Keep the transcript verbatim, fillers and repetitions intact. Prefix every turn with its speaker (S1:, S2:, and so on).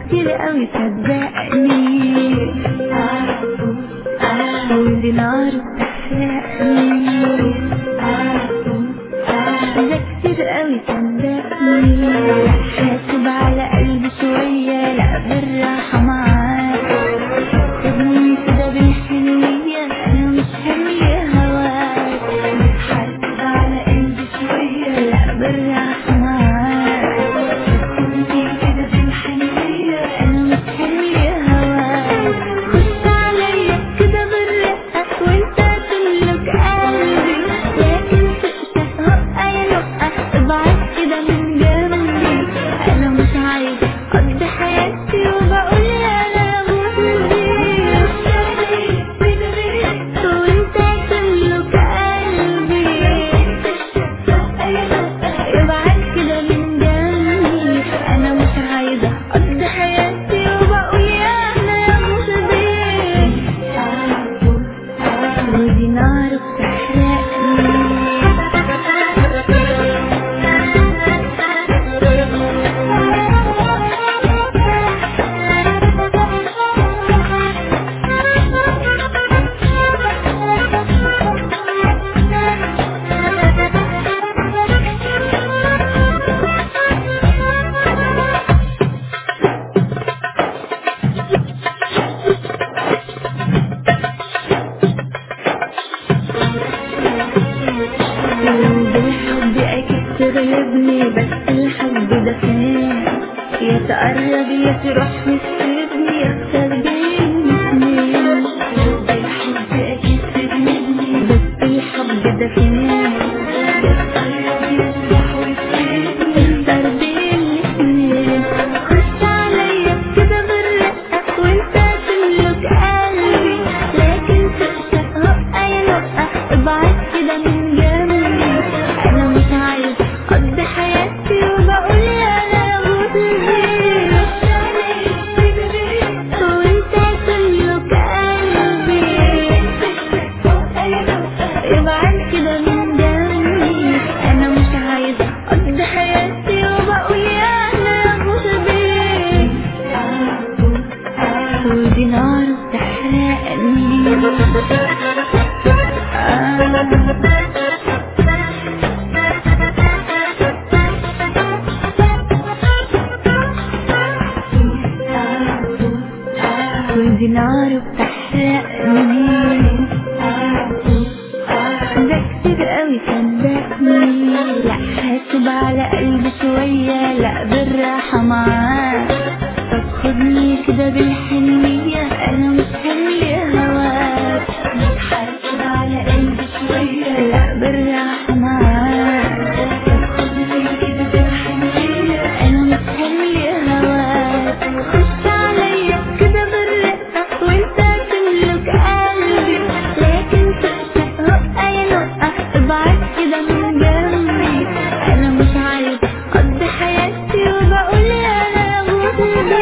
S1: كتير قوي صدقني، ودي نار بتحرقني، ده كتير قوي صدقني. حاسب على قلبي شوية، لا بالراحة معاك، خدني كده بالحنية، أنا مش حمية هواك. حاسب على قلبي شوية، لا بالراحة معاك، خدني كده بالحنية، أنا مش حمية هواك. خش عليا كده بالرقة وانت تملك قلبي، لكن تقسى هقة يا نقة، ابعد كده من جنبي. أنا مش عايزة أقضي حياتي وبقول يا أنا غصبي، وانت تملك قلبي، ابعد كده من جنبي. أنا مش عايزة أقضي حياتي وبقول يا أنا غصبي، ودي نار بتحرقني. بالحب أكيد تغلبني، بس الحب ده فين؟ يا تقرب يا تروح وتسيبني، اختار بين اتنين. بالحب أكيد تغلبني، بس الحب ده فين؟ يا تقرب يا تروح وتسيبني، اختار بين اتنين. خش عليا كده بالرقة وانت تملك قلبي، لكن تقسى هقة يا نقة، ابعد كده من جنبي. أنا مش عايزة أقضي حياتي وبقول يا أنا غصبي، وانت تملك قلبي، ابعد كده من جنبي. أنا مش عايزة أقضي حياتي وبقول يا أنا غصبي، ودي نار بتحرقني. ودي نار بتحرقني، ده كتير قوي صدقني. لا حاسب على قلبي شوية، لا بالراحة معاك، طب خدني كده بالحنية، أنا مش حمية هواك. حاسب على قلبي شوية، لا بالراحة معاك، طب خدني كده بالحنية، أنا مش حمية هواك. خش عليا كده بالرقة وانت تملك قلبي، لكن تقسى هقة يا نقة، ابعد كده من جنبي. أنا مش عايزة أقضي حياتي وبقول يا أنا غصبي،